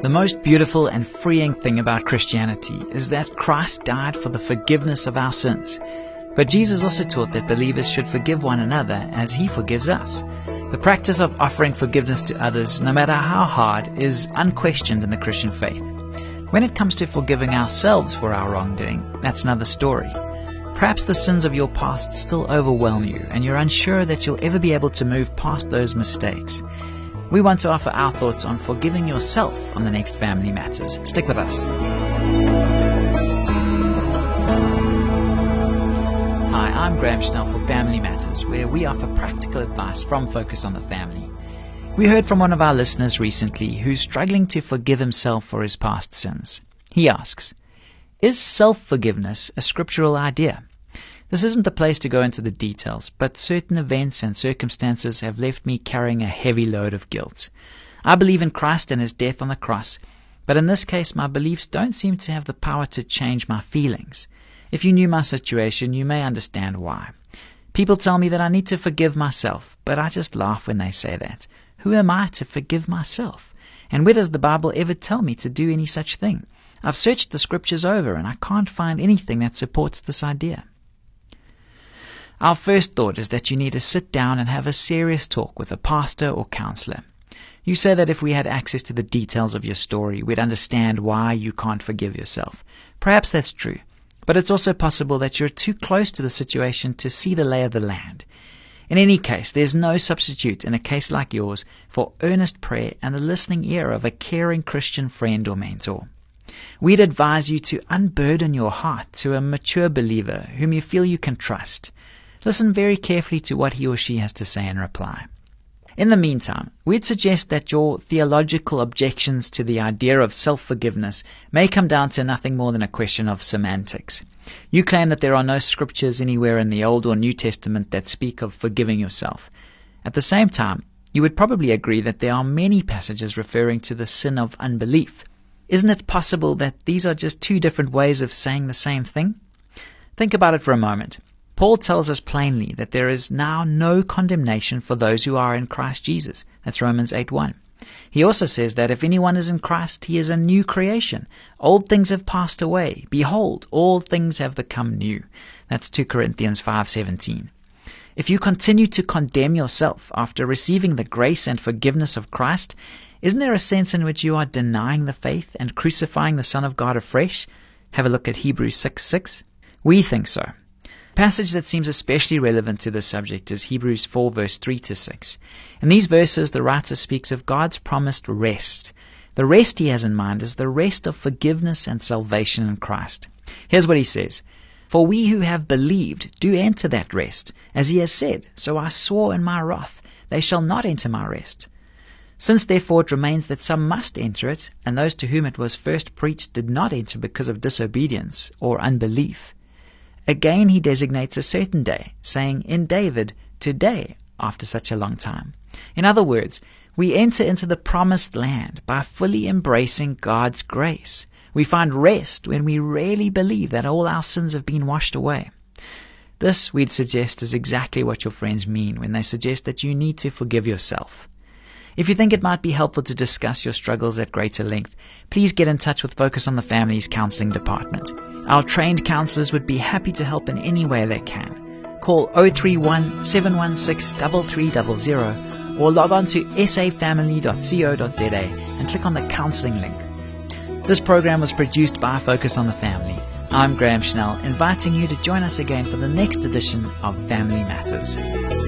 The most beautiful and freeing thing about Christianity is that Christ died for the forgiveness of our sins. But Jesus also taught that believers should forgive one another as He forgives us. The practice of offering forgiveness to others, no matter how hard, is unquestioned in the Christian faith. When it comes to forgiving ourselves for our wrongdoing, that's another story. Perhaps the sins of your past still overwhelm you, and you're unsure that you'll ever be able to move past those mistakes. We want to offer our thoughts on forgiving yourself on the next Family Matters. Stick with us. Hi, I'm Graham Schnell for Family Matters, where we offer practical advice from Focus on the Family. We heard from one of our listeners recently who's struggling to forgive himself for his past sins. He asks, is self-forgiveness a scriptural idea? This isn't the place to go into the details, but certain events and circumstances have left me carrying a heavy load of guilt. I believe in Christ and His death on the cross, but in this case my beliefs don't seem to have the power to change my feelings. If you knew my situation, you may understand why. People tell me that I need to forgive myself, but I just laugh when they say that. Who am I to forgive myself? And where does the Bible ever tell me to do any such thing? I've searched the scriptures over and I can't find anything that supports this idea. Our first thought is that you need to sit down and have a serious talk with a pastor or counselor. You say that if we had access to the details of your story, we'd understand why you can't forgive yourself. Perhaps that's true, but it's also possible that you're too close to the situation to see the lay of the land. In any case, there's no substitute in a case like yours for earnest prayer and the listening ear of a caring Christian friend or mentor. We'd advise you to unburden your heart to a mature believer whom you feel you can trust. Listen very carefully to what he or she has to say in reply. In the meantime, we'd suggest that your theological objections to the idea of self-forgiveness may come down to nothing more than a question of semantics. You claim that there are no scriptures anywhere in the Old or New Testament that speak of forgiving yourself. At the same time, you would probably agree that there are many passages referring to the sin of unbelief. Isn't it possible that these are just two different ways of saying the same thing? Think about it for a moment. Paul tells us plainly that there is now no condemnation for those who are in Christ Jesus. That's Romans 8:1. He also says that if anyone is in Christ, he is a new creation. Old things have passed away. Behold, all things have become new. That's 2 Corinthians 5:17. If you continue to condemn yourself after receiving the grace and forgiveness of Christ, isn't there a sense in which you are denying the faith and crucifying the Son of God afresh? Have a look at Hebrews 6:6. We think so. A passage that seems especially relevant to this subject is Hebrews 4 verse 3-6. In these verses, the writer speaks of God's promised rest. The rest he has in mind is the rest of forgiveness and salvation in Christ. Here's what he says. For we who have believed do enter that rest, as he has said, so I swore in my wrath, they shall not enter my rest. Since therefore it remains that some must enter it, and those to whom it was first preached did not enter because of disobedience or unbelief. Again he designates a certain day, saying in David, today, after such a long time. In other words, we enter into the promised land by fully embracing God's grace. We find rest when we really believe that all our sins have been washed away. This, we'd suggest, is exactly what your friends mean when they suggest that you need to forgive yourself. If you think it might be helpful to discuss your struggles at greater length, please get in touch with Focus on the Family's counseling department. Our trained counselors would be happy to help in any way they can. Call 031 716 3300 or log on to safamily.co.za and click on the counseling link. This program was produced by Focus on the Family. I'm Graham Schnell, inviting you to join us again for the next edition of Family Matters.